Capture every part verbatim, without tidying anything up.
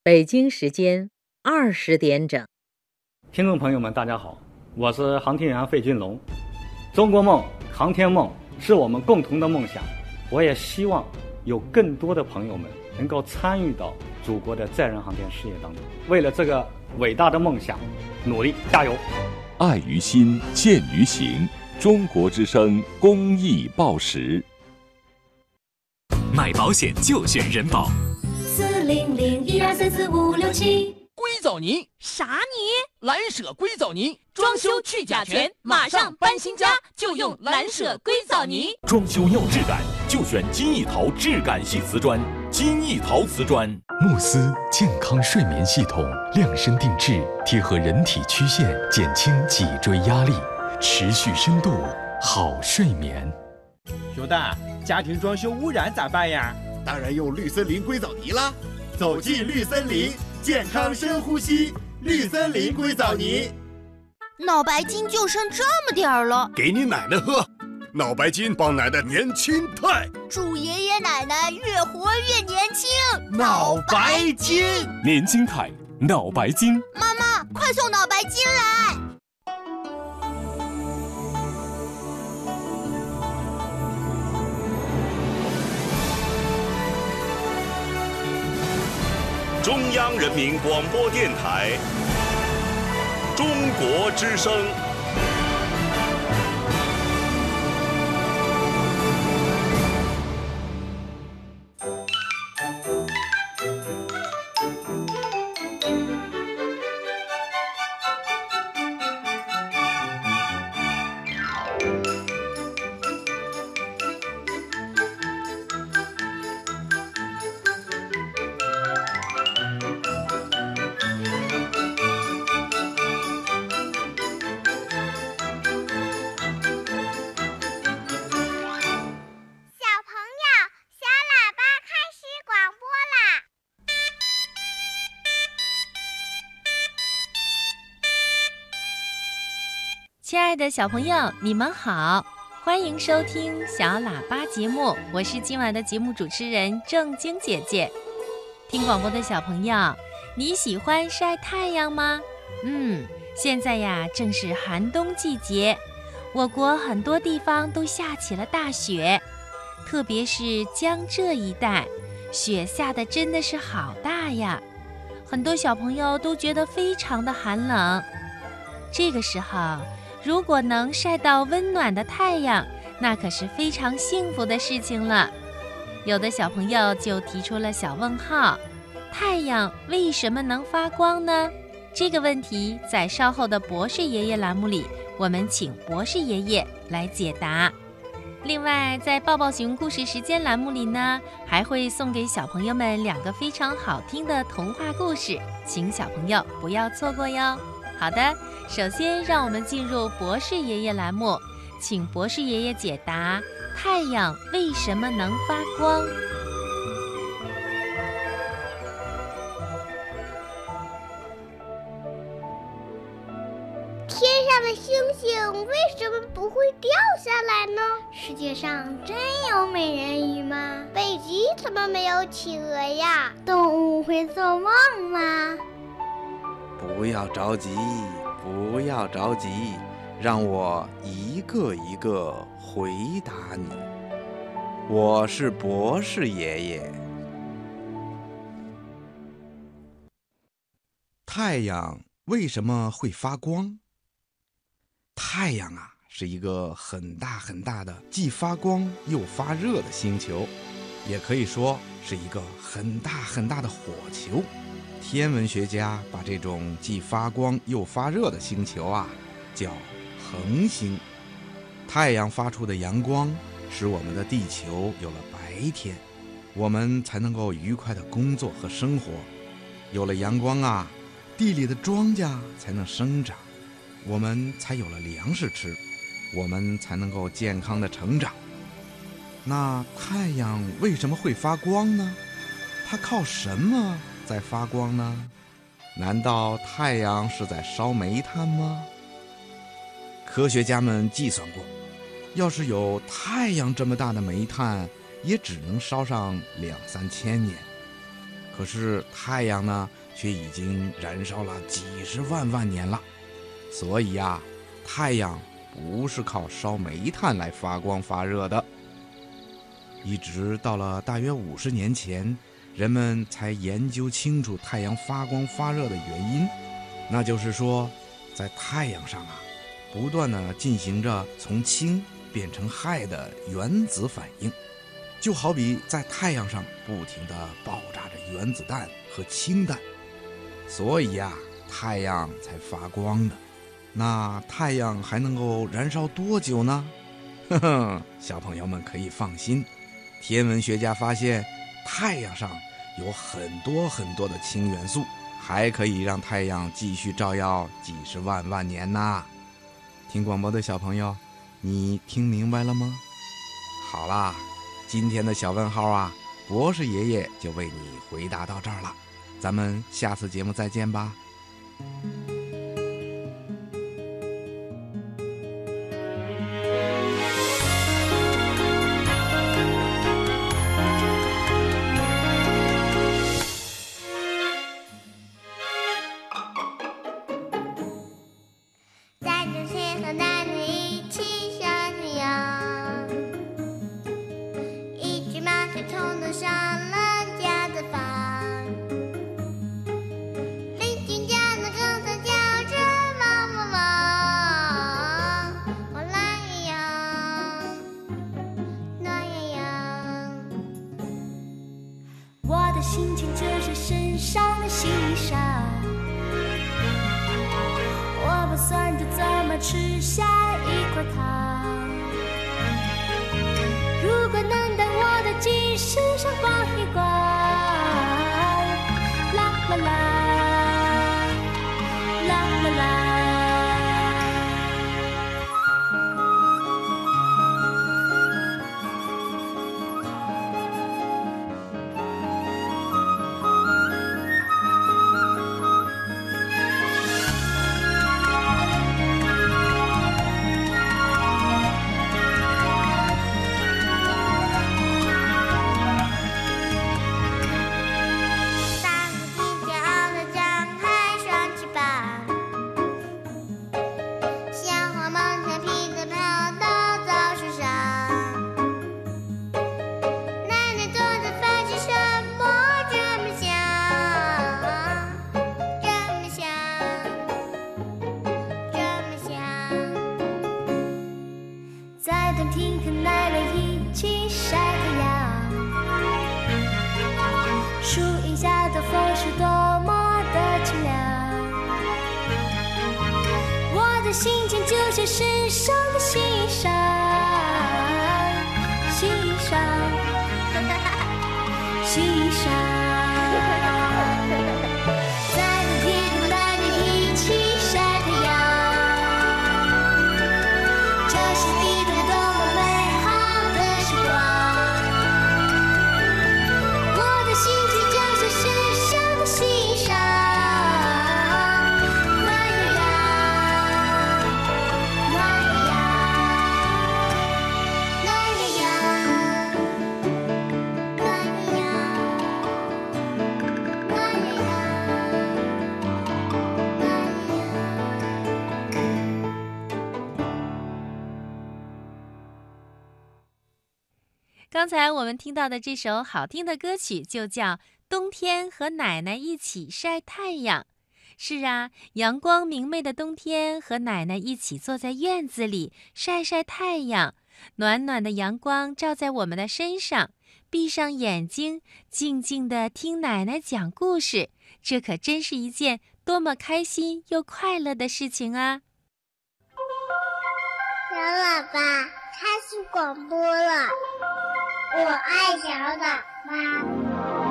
北京时间二十点整。 听众朋友们，大家好，我是航天员费俊龙。中国梦、航天梦是我们共同的梦想，我也希望有更多的朋友们能够参与到祖国的载人航天事业当中，为了这个伟大的梦想努力加油。 爱于心，见于行。中国之声公益报时。 买保险就选人保。 四零零一二三四五六七。 硅藻泥啥泥？ 蓝舍硅藻泥， 装修去甲醛，马上搬新家就用蓝舍硅藻泥。 装修要质感，就选金益陶质感系瓷砖。金益陶瓷砖， 慕斯健康睡眠系统，量身定制，贴合人体曲线，减轻脊椎压力，持续深度好睡眠。 熊大，家庭装修污染咋办呀？ 当然用绿森林硅藻泥啦！走进绿森林，健康深呼吸。绿森林硅藻泥。 脑白金就剩这么点儿了， 给你奶奶喝。脑白金帮奶奶年轻态， 祝爷爷奶奶越活越年轻。 脑白金， 年轻态，脑白金。 妈妈，快送脑白金来！ 中央人民广播电台中国之声。 亲爱的小朋友，你们好，欢迎收听小喇叭节目，我是今晚的节目主持人正晶姐姐。听广播的小朋友，你喜欢晒太阳吗？嗯，现在呀正是寒冬季节，我国很多地方都下起了大雪，特别是江浙一带，雪下的真的是好大呀，很多小朋友都觉得非常的寒冷。这个时候如果能晒到温暖的太阳，那可是非常幸福的事情了。有的小朋友就提出了小问号，太阳为什么能发光呢？这个问题在稍后的博士爷爷栏目里，我们请博士爷爷来解答。另外在抱抱熊故事时间栏目里呢，还会送给小朋友们两个非常好听的童话故事，请小朋友不要错过哟。好的，首先让我们进入博士爷爷栏目，请博士爷爷解答太阳为什么能发光。 天上的星星为什么不会掉下来呢？世界上真有美人鱼吗？北极怎么没有企鹅呀？动物会做梦吗？ 不要着急，不要着急，让我一个一个回答你。我是博士爷爷。太阳为什么会发光？太阳啊，是一个很大很大的既发光又发热的星球，也可以说是一个很大很大的火球。天文学家把这种既发光又发热的星球啊，叫恒星。太阳发出的阳光使我们的地球有了白天，我们才能够愉快的工作和生活。有了阳光啊，地里的庄稼才能生长，我们才有了粮食吃，我们才能够健康的成长。那太阳为什么会发光呢？它靠什么在发光呢？难道太阳是在烧煤炭吗？科学家们计算过，要是有太阳这么大的煤炭，也只能烧上两三千年。 可是太阳呢，却已经燃烧了几十万万年了。所以呀，太阳不是靠烧煤炭来发光发热的。一直到了大约五十年前，人们才研究清楚太阳发光发热的原因，那就是说，在太阳上啊，不断地进行着从氢变成氦的原子反应，就好比在太阳上不停地爆炸着原子弹和氢弹，所以呀，太阳才发光的。那太阳还能够燃烧多久呢？呵呵，小朋友们可以放心，天文学家发现太阳上有很多很多的氢元素，还可以让太阳继续照耀几十万万年呢。听广播的小朋友，你听明白了吗？好啦，今天的小问号啊，博士爷爷就为你回答到这儿了，咱们下次节目再见吧。 心情就是身上的细沙，我不算着怎么吃下一块糖。如果能带我的记忆身上逛一逛，啦啦啦，啦啦啦。听和奶奶一起晒太阳，树荫下的风是多么的清凉。我的心情就像身上的细沙，细沙，细沙。在冬天和奶奶一起晒太阳，这是一段多么美好的时光。我的心情就像身上的细沙，暖洋洋，暖洋洋，暖洋洋，暖洋洋，暖洋刚才我们听到的这首好听的歌曲就叫《冬天和奶奶一起晒太阳》。是啊，阳光明媚的冬天，和奶奶一起坐在院子里晒晒太阳，暖暖的阳光照在我们的身上，闭上眼睛，静静地听奶奶讲故事，这可真是一件多么开心又快乐的事情啊！ 小喇叭开始广播了，我爱小喇叭。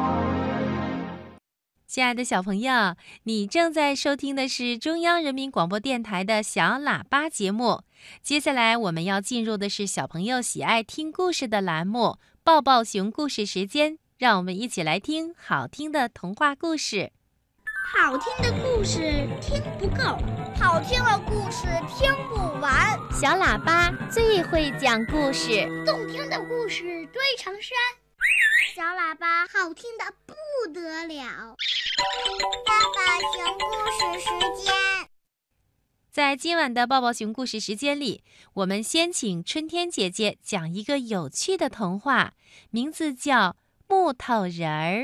亲爱的小朋友，你正在收听的是中央人民广播电台的小喇叭节目。接下来我们要进入的是小朋友喜爱听故事的栏目——抱抱熊故事时间。让我们一起来听好听的童话故事。 好听的故事听不够，好听的故事听不完。 小喇叭最会讲故事， 动听的故事堆成山。 小喇叭好听的不得了。爸爸熊故事时间。 在今晚的抱抱熊故事时间里，我们先请春天姐姐讲一个有趣的童话，名字叫《木头人儿》。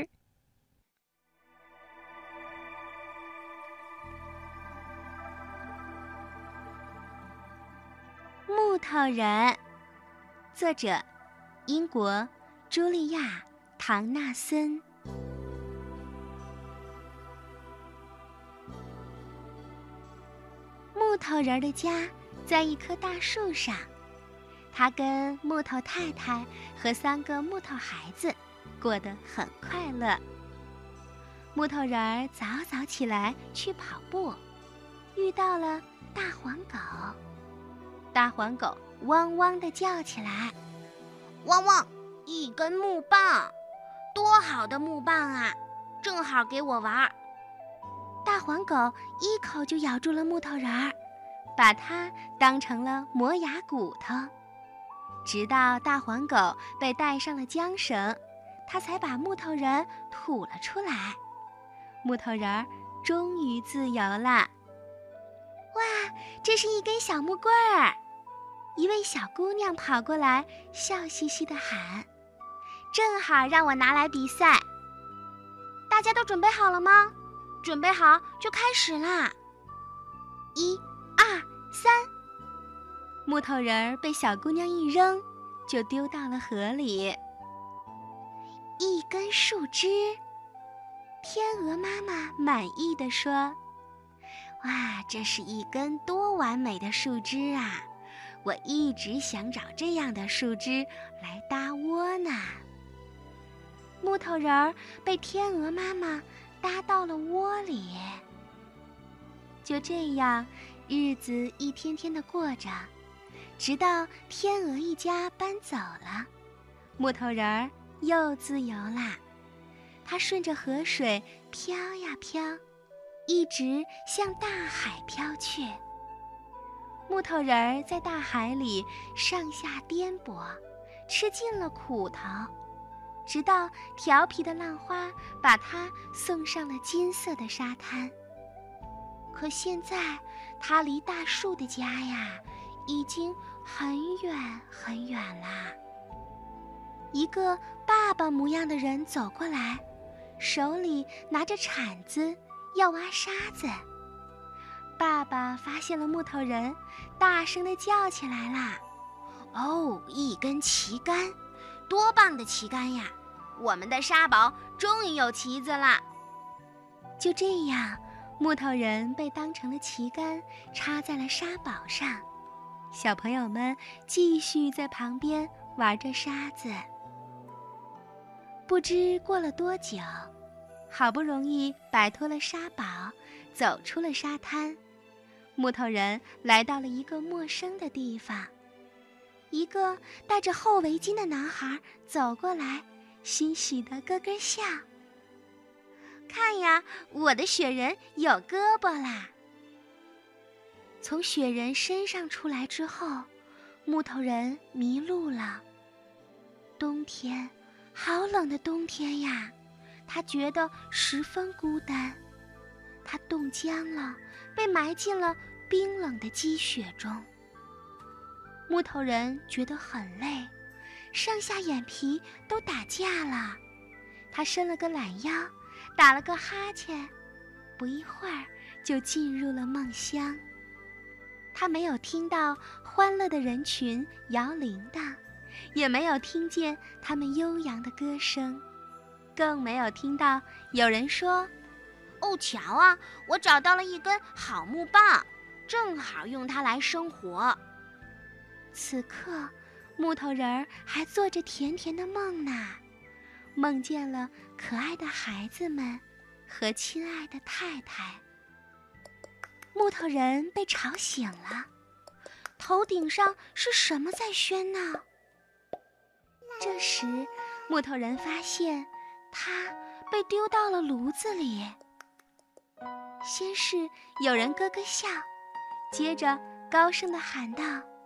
木头人，作者英国茱莉亚·唐纳森。木头人的家在一棵大树上，他跟木头太太和三个木头孩子过得很快乐。木头人早早起来去跑步，遇到了大黄狗。大黄狗汪汪地叫起来： 汪汪，一根木棒，多好的木棒啊，正好给我玩。 大黄狗一口就咬住了木头人儿，把它当成了磨牙骨头。直到大黄狗被带上了缰绳，它才把木头人吐了出来。木头人儿终于自由了。哇，这是一根小木棍儿！一位小姑娘跑过来，笑嘻嘻地喊：正好让我拿来比赛。 大家都准备好了吗？准备好就开始啦！ 一、二、三，木头人儿被小姑娘一扔，就丢到了河里。一根树枝，天鹅妈妈满意地说：哇，这是一根多完美的树枝啊！我一直想找这样的树枝来搭窝呢。木头人儿被天鹅妈妈搭到了窝里。就这样，日子一天天的过着，直到天鹅一家搬走了，木头人儿又自由啦。他顺着河水飘呀飘，一直向大海飘去。木头人儿在大海里上下颠簸，吃尽了苦头，直到调皮的浪花把他送上了金色的沙滩。可现在，他离大树的家呀，已经很远很远啦。一个爸爸模样的人走过来，手里拿着铲子，要挖沙子。爸爸发现了木头人，大声地叫起来啦： 哦，一根旗杆，多棒的旗杆呀！我们的沙堡终于有旗子啦！ 就这样，木头人被当成了旗杆，插在了沙堡上。小朋友们继续在旁边玩着沙子。不知过了多久，好不容易摆脱了沙堡，走出了沙滩。木头人来到了一个陌生的地方，一个戴着厚围巾的男孩走过来，欣喜地咯咯笑。 看呀，我的雪人有胳膊啦！ 从雪人身上出来之后，木头人迷路了。冬天，好冷的冬天呀，他觉得十分孤单。他冻僵了，被埋进了冰冷的积雪中。木头人觉得很累，上下眼皮都打架了。他伸了个懒腰，打了个哈欠，不一会儿就进入了梦乡。他没有听到欢乐的人群摇铃铛，也没有听见他们悠扬的歌声，更没有听到有人说： 哦，瞧啊，我找到了一根好木棒，正好用它来生火。 此刻，木头人儿还做着甜甜的梦呢，梦见了可爱的孩子们和亲爱的太太。木头人被吵醒了，头顶上是什么在喧闹？这时，木头人发现他被丢到了炉子里。先是有人咯咯笑，接着高声地喊道：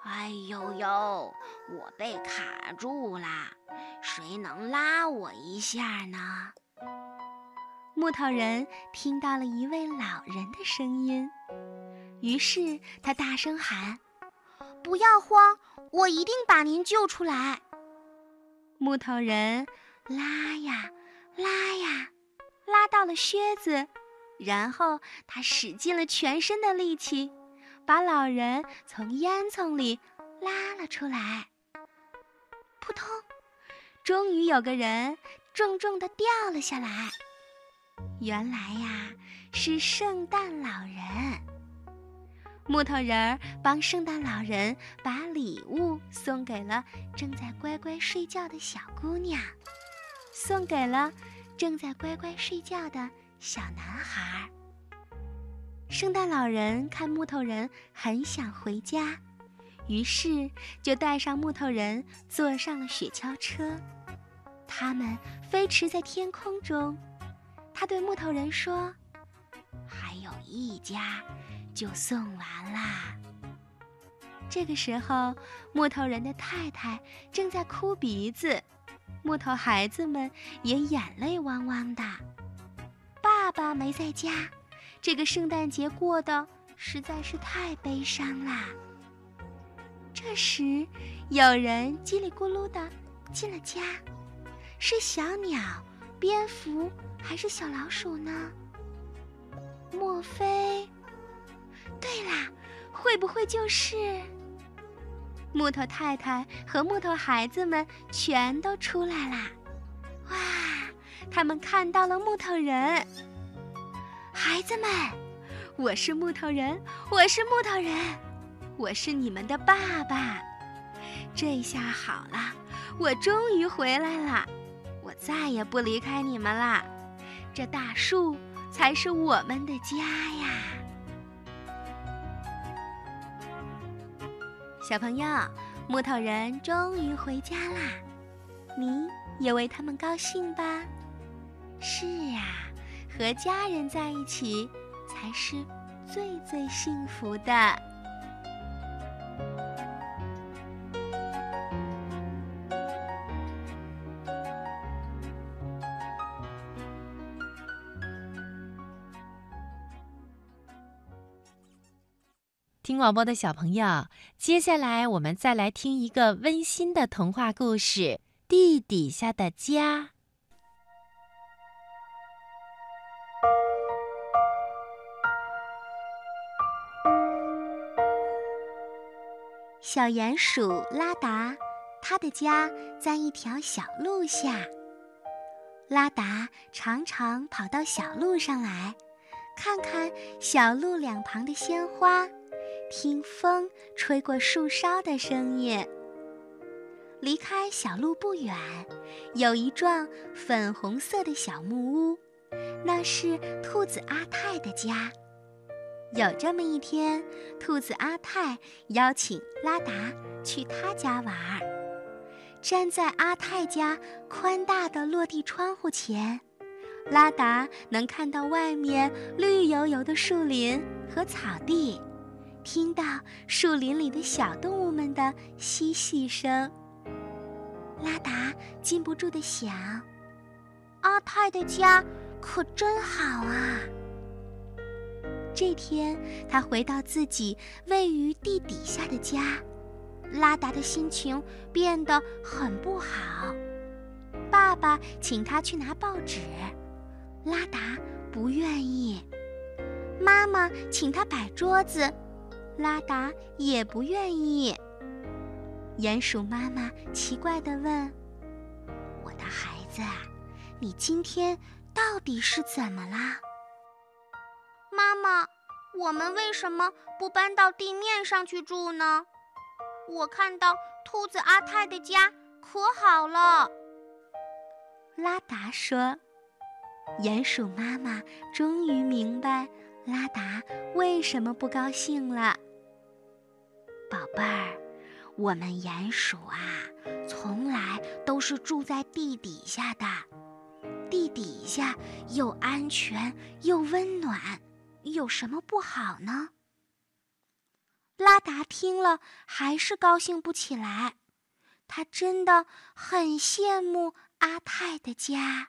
哎呦呦，我被卡住啦，谁能拉我一下呢？ 木头人听到了一位老人的声音，于是他大声喊： 不要慌，我一定把您救出来。 木头人拉呀拉呀，拉到了靴子，然后他使尽了全身的力气，把老人从烟囱里拉了出来。扑通，终于有个人重重地掉了下来。原来呀，是圣诞老人。木头人儿帮圣诞老人把礼物送给了正在乖乖睡觉的小姑娘，送给了正在乖乖睡觉的小男孩。圣诞老人看木头人很想回家，于是就带上木头人坐上了雪橇车。他们飞驰在天空中。他对木头人说：还有一家就送完啦。这个时候，木头人的太太正在哭鼻子，木头孩子们也眼泪汪汪的。爸爸没在家，这个圣诞节过得实在是太悲伤啦。这时，有人叽里咕噜的进了家，是小鸟、蝙蝠还是小老鼠呢？莫非……对啦，会不会就是……木头太太和木头孩子们全都出来啦！哇，他们看到了木头人。孩子们，我是木头人，我是木头人，我是你们的爸爸。这下好了，我终于回来了，我再也不离开你们啦。这大树才是我们的家呀！小朋友，木头人终于回家啦，你也为他们高兴吧？是啊，和家人在一起才是最最幸福的。 听广播的小朋友，接下来我们再来听一个温馨的童话故事《地底下的家》。 小鼹鼠拉达，他的家在一条小路下。拉达常常跑到小路上来，看看小路两旁的鲜花，听风吹过树梢的声音。离开小路不远，有一幢粉红色的小木屋，那是兔子阿泰的家。有这么一天，兔子阿泰邀请拉达去他家玩。站在阿泰家宽大的落地窗户前，拉达能看到外面绿油油的树林和草地，听到树林里的小动物们的嬉戏声。拉达禁不住地想，阿泰的家可真好啊。这天，他回到自己位于地底下的家，拉达的心情变得很不好。爸爸请他去拿报纸，拉达不愿意。妈妈请他摆桌子，拉达也不愿意。鼹鼠妈妈奇怪地问：我的孩子，你今天到底是怎么啦？ 妈妈，我们为什么不搬到地面上去住呢？我看到兔子阿泰的家可好了。 拉达说。鼹鼠妈妈终于明白拉达为什么不高兴了。宝贝儿，我们鼹鼠啊，从来都是住在地底下的。地底下又安全又温暖，有什么不好呢？ 拉达听了还是高兴不起来，他真的很羡慕阿泰的家。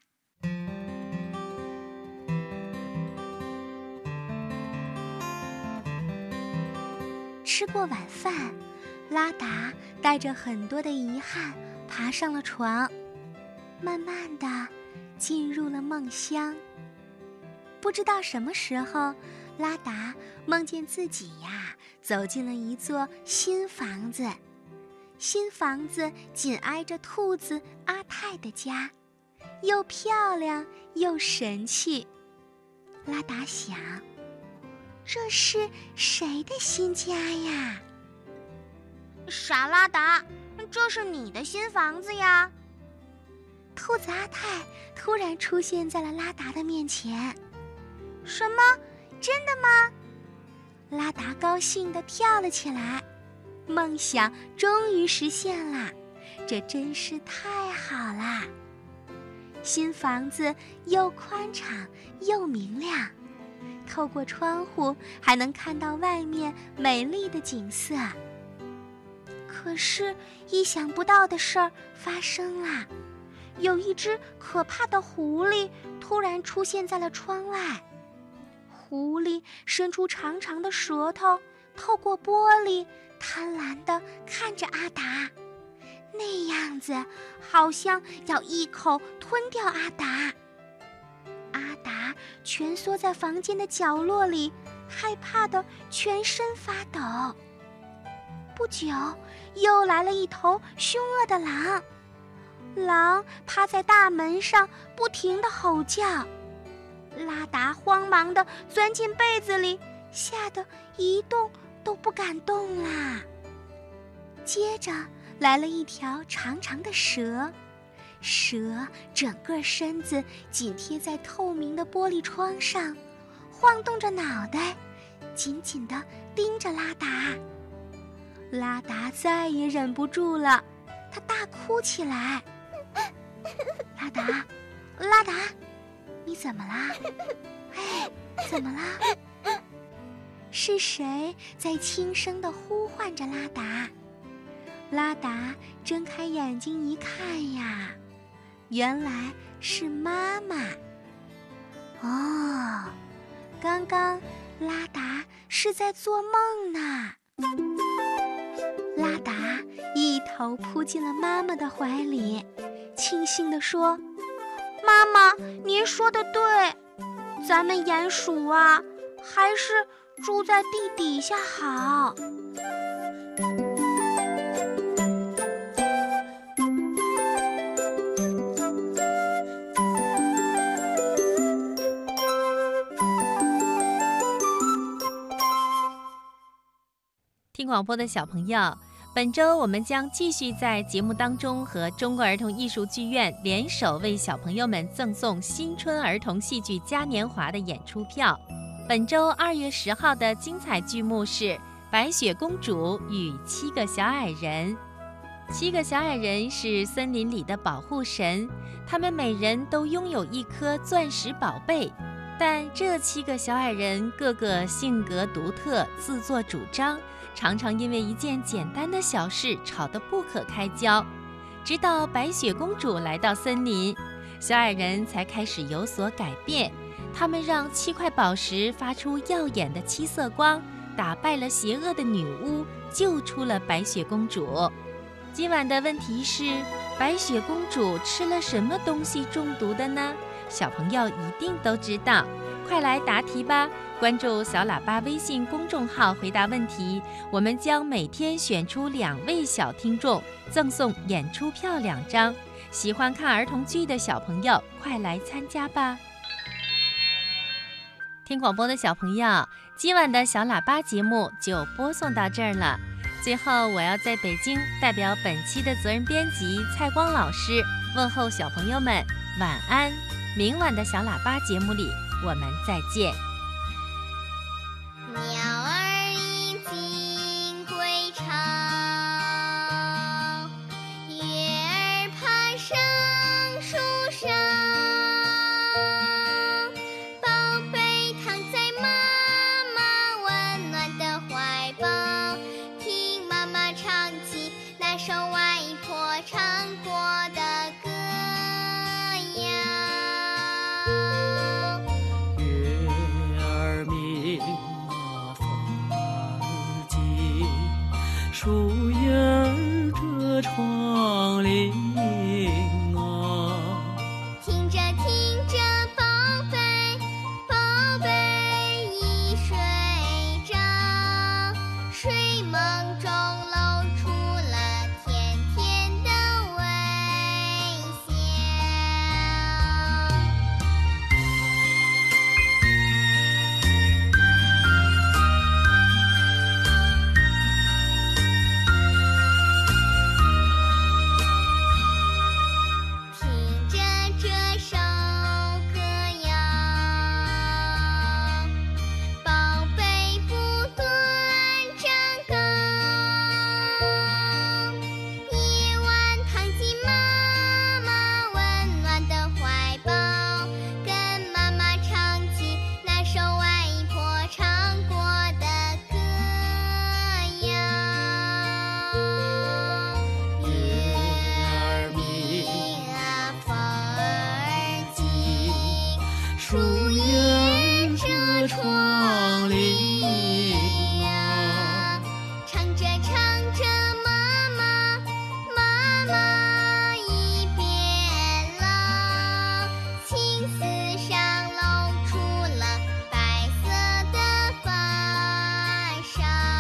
吃过晚饭，拉达带着很多的遗憾爬上了床，慢慢地进入了梦乡。不知道什么时候，拉达梦见自己呀走进了一座新房子，新房子紧挨着兔子阿泰的家，又漂亮又神气。拉达想，这是谁的新家呀？ 傻拉达，这是你的新房子呀！ 兔子阿泰突然出现在了拉达的面前。什么？真的吗？拉达高兴地跳了起来，梦想终于实现了，这真是太好啦！新房子又宽敞又明亮，透过窗户还能看到外面美丽的景色。可是意想不到的事儿发生了，有一只可怕的狐狸突然出现在了窗外。狐狸伸出长长的舌头，透过玻璃贪婪地看着阿达，那样子好像要一口吞掉阿达。阿达蜷缩在房间的角落里，害怕得全身发抖。不久，又来了一头凶恶的狼，狼趴在大门上，不停地吼叫。拉达慌忙地钻进被子里，吓得一动都不敢动啦。接着来了一条长长的蛇，蛇整个身子紧贴在透明的玻璃窗上，晃动着脑袋，紧紧地盯着拉达。拉达再也忍不住了，他大哭起来。拉达，拉达，你怎么啦？哎，怎么啦？是谁在轻声地呼唤着拉达？拉达睁开眼睛一看呀，原来是妈妈。哦，刚刚拉达是在做梦呢。拉达一头扑进了妈妈的怀里，庆幸地说：“妈妈，您说的对，咱们鼹鼠啊，还是住在地底下好。” 听广播的小朋友，本周我们将继续在节目当中和中国儿童艺术剧院联手为小朋友们赠送新春儿童戏剧嘉年华的演出票。本周二月十号的精彩剧目是《白雪公主与七个小矮人》。七个小矮人是森林里的保护神，他们每人都拥有一颗钻石宝贝，但这七个小矮人个个性格独特，自作主张，常常因为一件简单的小事吵得不可开交。直到白雪公主来到森林，小矮人才开始有所改变。他们让七块宝石发出耀眼的七色光，打败了邪恶的女巫，救出了白雪公主。今晚的问题是，白雪公主吃了什么东西中毒的呢？小朋友一定都知道，快来答题吧！关注小喇叭微信公众号回答问题，我们将每天选出两位小听众，赠送演出票两张。喜欢看儿童剧的小朋友，快来参加吧！听广播的小朋友，今晚的小喇叭节目就播送到这儿了。最后，我要在北京代表本期的责任编辑蔡光老师问候小朋友们晚安。明晚的小喇叭节目里，我们再见。 鸟儿已经归巢，月儿爬上树梢，宝贝躺在妈妈温暖的怀抱。 树叶遮窗棂呀，唱着唱着妈妈妈妈已变了，青丝上露出了白色的发梢。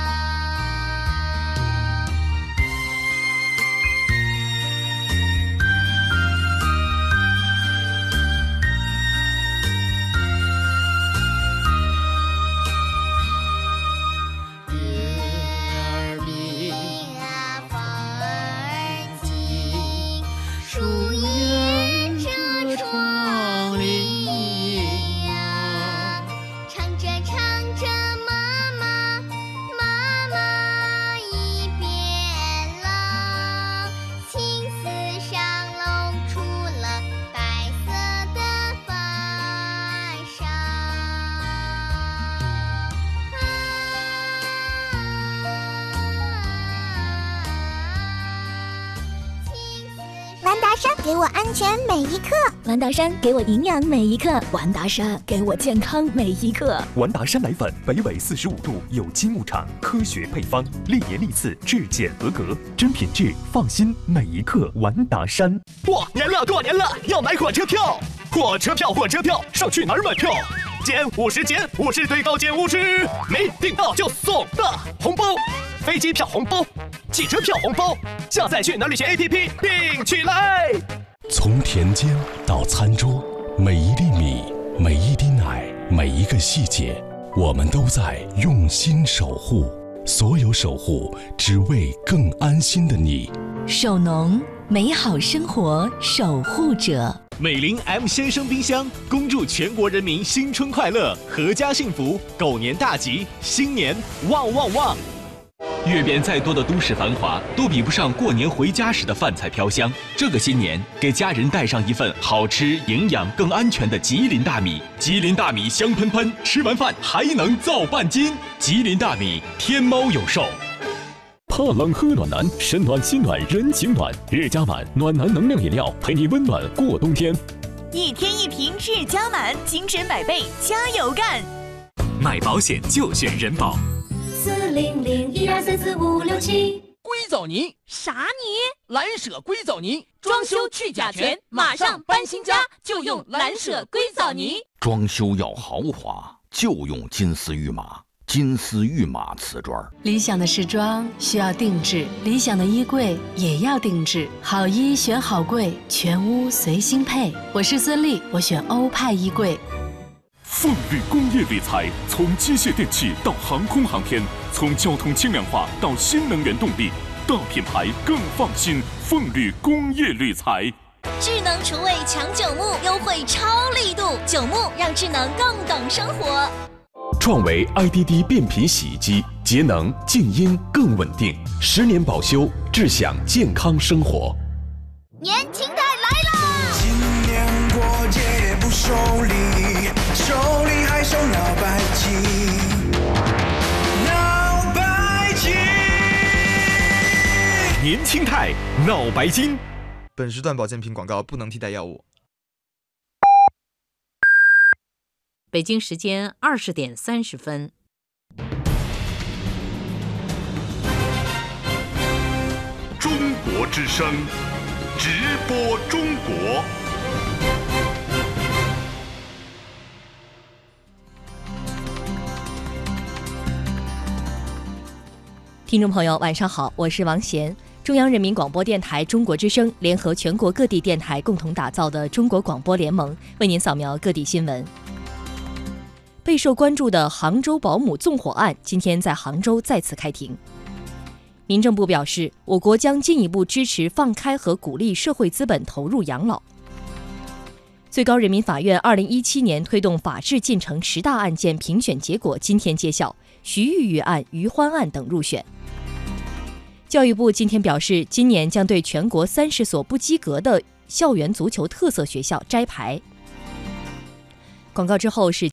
玩达山给我安全每一刻， 玩达山给我营养每一刻，玩达山给我健康每一刻。 玩达山奶粉，北纬四十五度有机牧场，科学配方，历年历次质检合格，真品质，放心每一刻。玩达山。 过年了，过年了，要买火车票，火车票，火车票，上去哪儿买票？减五十，减五十，最高减五十，没订到就送大红包。飞机票红包，汽车票红包，下载去哪儿旅行 A P P 订起来。 从田间到餐桌，每一粒米，每一滴奶，每一个细节，我们都在用心守护。所有守护，只为更安心的你。 守农，美好生活守护者。 美林 M 先生冰箱，恭祝全国人民新春快乐，阖家幸福，狗年大吉，新年旺旺旺。 阅遍再多的都市繁华，都比不上过年回家时的饭菜飘香。这个新年，给家人带上一份好吃、营养、更安全的吉林大米。吉林大米香喷喷，吃完饭还能造半斤。吉林大米，天猫有售。 怕冷喝暖男，身暖心暖人情暖。日加满暖男能量饮料，陪你温暖过冬天。 一天一瓶日加满，精神百倍，加油干！ 买保险就选人保。 四零零一二三四五六七。 硅藻泥啥泥？ 蓝舍硅藻泥， 装修去甲醛，马上搬新家就用蓝舍硅藻泥。 装修要豪华，就用金丝玉马。金丝玉马瓷砖。 理想的时装需要定制，理想的衣柜也要定制。好衣选好柜，全屋随心配。我是孙俪，我选欧派衣柜。 凤绿工业铝材，从机械电器到航空航天，从交通轻量化到新能源动力，大品牌更放心。凤绿工业铝材。 智能厨卫抢九牧，优惠超力度，九牧让智能更懂生活。 创维 I D D 变频洗衣机，节能静音更稳定，十年保修，智享健康生活。 年轻态来了！ 今年过节不收礼，收礼还收脑白金，脑白金。 年轻态脑白金。 本时段保健品广告不能替代药物。 北京时间二十点三十分。 中国之声，直播中国。 听众朋友，晚上好，我是王贤。中央人民广播电台中国之声联合全国各地电台共同打造的中国广播联盟，为您扫描各地新闻。备受关注的杭州保姆纵火案今天在杭州再次开庭。民政部表示，我国将进一步支持放开和鼓励社会资本投入养老。最高人民法院二零一七年推动法治进程十大案件评选结果今天揭晓，徐玉玉案、于欢案等入选。教育部今天表示，今年将对全国三十所不及格的校园足球特色学校摘牌。广告之后是